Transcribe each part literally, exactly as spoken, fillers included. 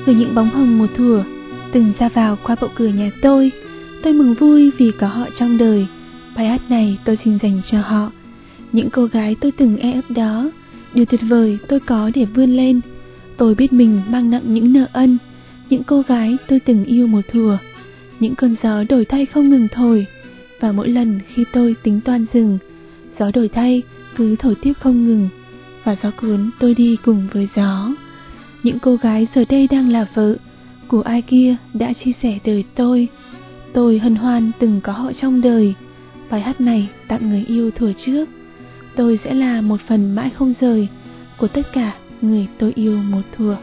gửi những bóng hồng một thuở từng ra vào qua bậu cửa nhà tôi. Tôi mừng vui vì có họ trong đời. Bài hát này tôi xin dành cho họ, những cô gái tôi từng e ấp đó. Điều tuyệt vời tôi có để vươn lên. Tôi biết mình mang nặng những nợ ân. Những cô gái tôi từng yêu một thuở. Những cơn gió đổi thay không ngừng thổi. Và mỗi lần khi tôi tính toan dừng, gió đổi thay cứ thổi tiếp không ngừng. Và gió cuốn tôi đi cùng với gió. Những cô gái giờ đây đang là vợ của ai kia đã chia sẻ đời tôi. Tôi hân hoan từng có họ trong đời. Bài hát này tặng người yêu thuở trước. Tôi sẽ là một phần mãi không rời của tất cả người tôi yêu một thuở.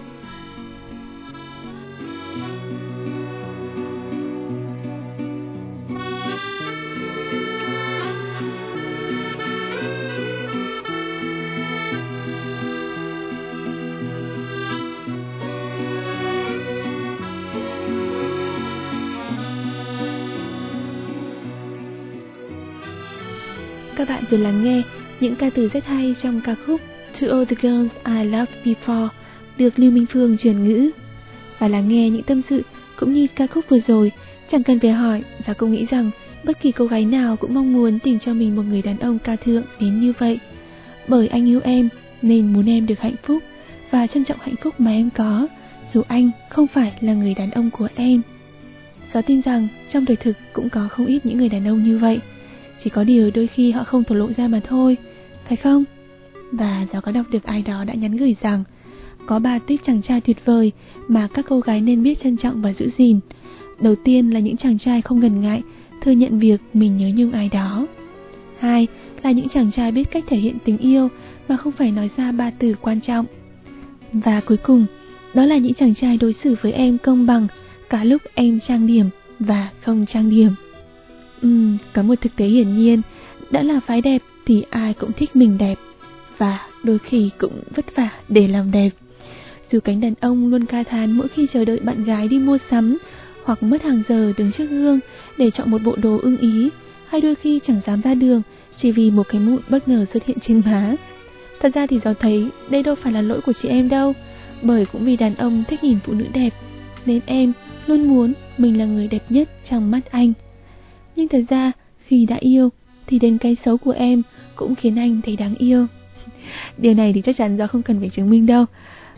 Các bạn vừa lắng nghe những ca từ rất hay trong ca khúc To All The Girls I Loved Before được Lưu Minh Phương chuyển ngữ. Và lắng nghe những tâm sự cũng như ca khúc vừa rồi, chẳng cần phải hỏi, và cũng nghĩ rằng bất kỳ cô gái nào cũng mong muốn tìm cho mình một người đàn ông cao thượng đến như vậy. Bởi anh yêu em nên muốn em được hạnh phúc và trân trọng hạnh phúc mà em có, dù anh không phải là người đàn ông của em. Gió tin rằng trong đời thực cũng có không ít những người đàn ông như vậy. Chỉ có điều đôi khi họ không thổ lộ ra mà thôi, phải không? Và Gió có đọc được ai đó đã nhắn gửi rằng có ba tuýp chàng trai tuyệt vời mà các cô gái nên biết trân trọng và giữ gìn. Đầu tiên là những chàng trai không ngần ngại thừa nhận việc mình nhớ nhung ai đó. Hai là những chàng trai biết cách thể hiện tình yêu mà không phải nói ra ba từ quan trọng. Và cuối cùng, đó là những chàng trai đối xử với em công bằng cả lúc em trang điểm và không trang điểm. Uhm, có một thực tế hiển nhiên, đã là phái đẹp thì ai cũng thích mình đẹp, và đôi khi cũng vất vả để làm đẹp. Dù cánh đàn ông luôn ca thán mỗi khi chờ đợi bạn gái đi mua sắm, hoặc mất hàng giờ đứng trước gương để chọn một bộ đồ ưng ý, hay đôi khi chẳng dám ra đường chỉ vì một cái mụn bất ngờ xuất hiện trên má. Thật ra thì Gió thấy đây đâu phải là lỗi của chị em đâu, bởi cũng vì đàn ông thích nhìn phụ nữ đẹp, nên em luôn muốn mình là người đẹp nhất trong mắt anh. Nhưng thật ra khi đã yêu thì đến cái xấu của em cũng khiến anh thấy đáng yêu. Điều này thì chắc chắn Gió không cần phải chứng minh đâu.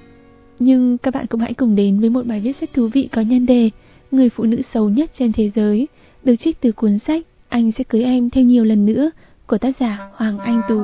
Nhưng các bạn cũng hãy cùng đến với một bài viết rất thú vị có nhan đề Người phụ nữ xấu nhất trên thế giới, được trích từ cuốn sách Anh sẽ cưới em thêm nhiều lần nữa của tác giả Hoàng Anh Tú.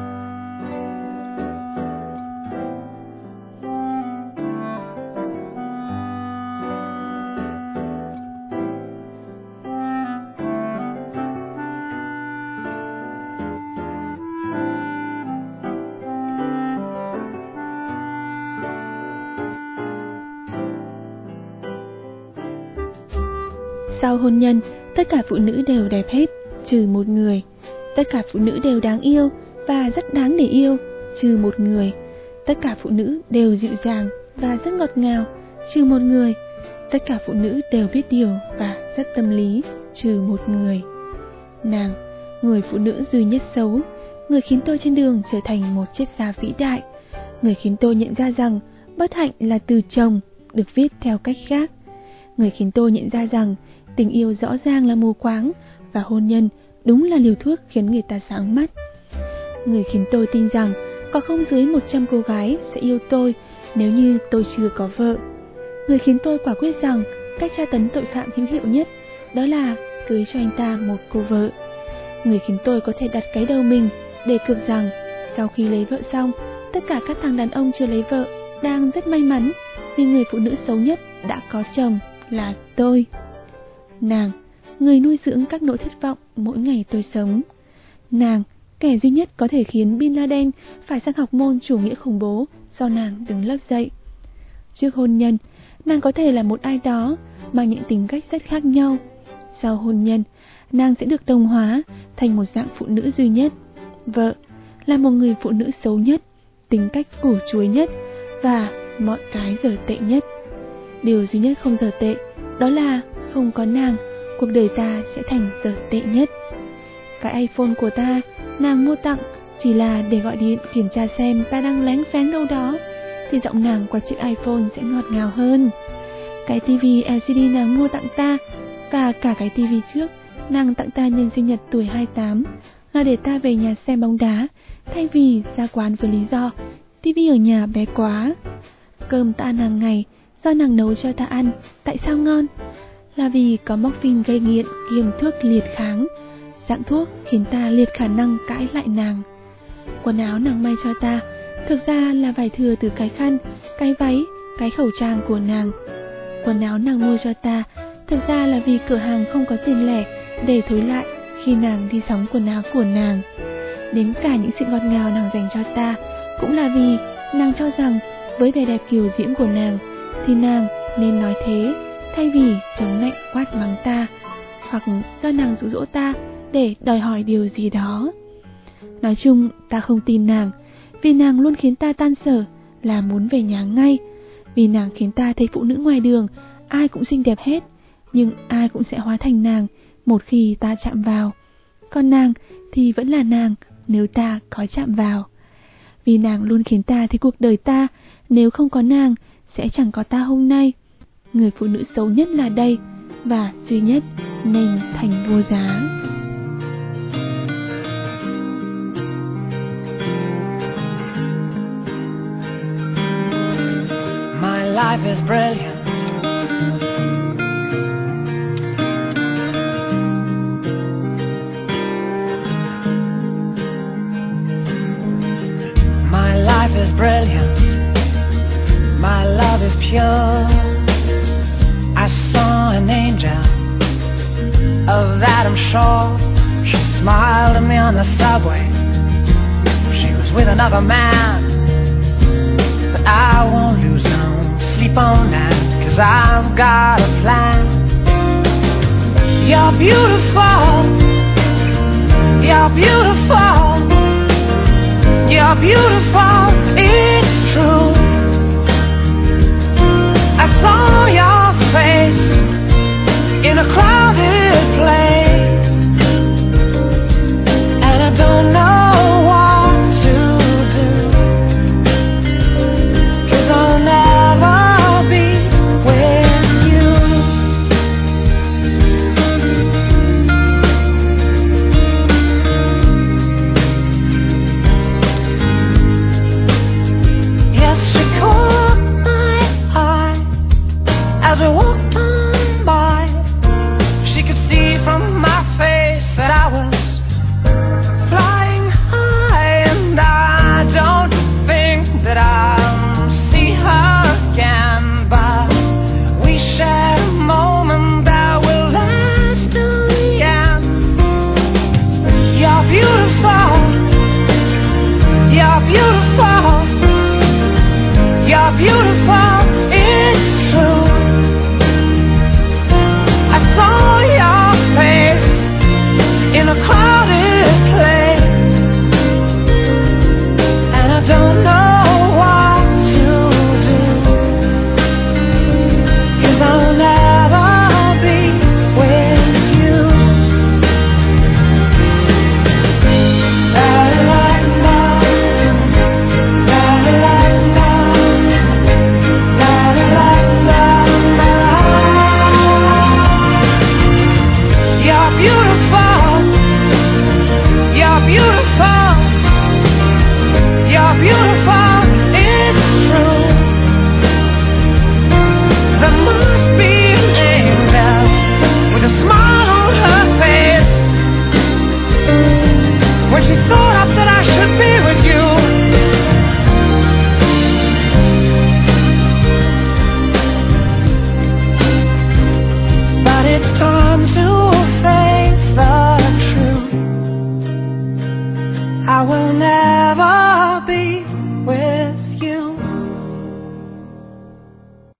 Sau hôn nhân, tất cả phụ nữ đều đẹp hết, trừ một người. Tất cả phụ nữ đều đáng yêu và rất đáng để yêu, trừ một người. Tất cả phụ nữ đều dịu dàng và rất ngọt ngào, trừ một người. Tất cả phụ nữ đều biết điều và rất tâm lý, trừ một người. Nàng, người phụ nữ duy nhất xấu, người khiến tôi trên đường trở thành một triết gia vĩ đại, người khiến tôi nhận ra rằng bất hạnh là từ chồng, được viết theo cách khác. Người khiến tôi nhận ra rằng tình yêu rõ ràng là mù quáng và hôn nhân đúng là liều thuốc khiến người ta sáng mắt. Người khiến tôi tin rằng có không dưới một trăm cô gái sẽ yêu tôi nếu như tôi chưa có vợ. Người khiến tôi quả quyết rằng cách tra tấn tội phạm hữu hiệu nhất đó là cưới cho anh ta một cô vợ. Người khiến tôi có thể đặt cái đầu mình để cược rằng sau khi lấy vợ xong, tất cả các thằng đàn ông chưa lấy vợ đang rất may mắn vì người phụ nữ xấu nhất đã có chồng là tôi. Nàng, người nuôi dưỡng các nỗi thất vọng mỗi ngày tôi sống. Nàng, kẻ duy nhất có thể khiến Bin Laden phải sang học môn chủ nghĩa khủng bố do nàng đứng lớp dậy. Trước hôn nhân, nàng có thể là một ai đó mang những tính cách rất khác nhau. Sau hôn nhân, nàng sẽ được đồng hóa thành một dạng phụ nữ duy nhất. Vợ là một người phụ nữ xấu nhất, tính cách củ chuối nhất và mọi cái dở tệ nhất. Điều duy nhất không dở tệ đó là không có nàng, cuộc đời ta sẽ thành dở tệ nhất. Cái iPhone của ta, nàng mua tặng chỉ là để gọi điện kiểm tra xem ta đang lén phén đâu đó, thì giọng nàng qua chiếc iPhone sẽ ngọt ngào hơn. Cái tivi lờ xê đê nàng mua tặng ta và cả cái tivi trước nàng tặng ta nhân sinh nhật tuổi hai mươi tám là để ta về nhà xem bóng đá, thay vì ra quán với lý do tivi ở nhà bé quá. Cơm ta ăn hàng ngày do nàng nấu cho ta ăn, tại sao ngon? Là vì có morphine gây nghiện kiêm thuốc liệt kháng, dạng thuốc khiến ta liệt khả năng cãi lại nàng. Quần áo nàng may cho ta thực ra là vải thừa từ cái khăn, cái váy, cái khẩu trang của nàng. Quần áo nàng mua cho ta thực ra là vì cửa hàng không có tiền lẻ để thối lại khi nàng đi sắm quần áo của nàng. Đến cả những sự ngọt ngào nàng dành cho ta cũng là vì nàng cho rằng với vẻ đẹp kiều diễm của nàng thì nàng nên nói thế, thay vì chống lạnh quát mắng ta, hoặc do nàng dụ dỗ ta để đòi hỏi điều gì đó. Nói chung ta không tin nàng, vì nàng luôn khiến ta tan sở là muốn về nhà ngay. Vì nàng khiến ta thấy phụ nữ ngoài đường ai cũng xinh đẹp hết, nhưng ai cũng sẽ hóa thành nàng một khi ta chạm vào. Còn nàng thì vẫn là nàng nếu ta có chạm vào. Vì nàng luôn khiến ta thấy cuộc đời ta nếu không có nàng sẽ chẳng có ta hôm nay. Người phụ nữ xấu nhất là đây và duy nhất nên thành vô giá. My life is brilliant. My life is brilliant. My love is pure. I saw an angel, of that I'm sure. She smiled at me on the subway. She was with another man, but I won't lose no sleep on that, 'cause I've got a plan. You're beautiful. You're beautiful. You're beautiful.